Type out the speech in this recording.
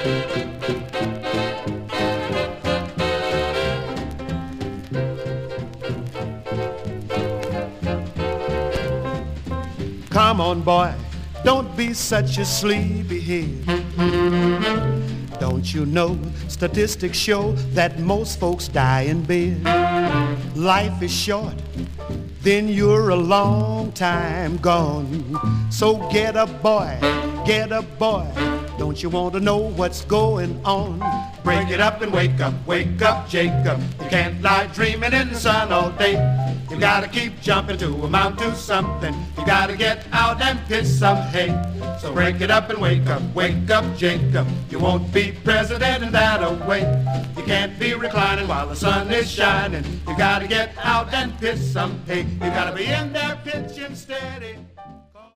Come on, boy, don't be such a sleepyhead. Don't you know statistics show that most folks die in bed? Life is short, then you're a long time gone. So get a boy, get a boy. Don't you want to know what's going on? Break it up and wake up, Jacob. You can't lie dreaming in the sun all day. You gotta keep jumping to amount to something. You gotta get out and pitch some hay. So break it up and wake up, Jacob. You won't be president in that way. You can't be reclining while the sun is shining. You gotta get out and pitch some hay. You gotta be in there pitching steady.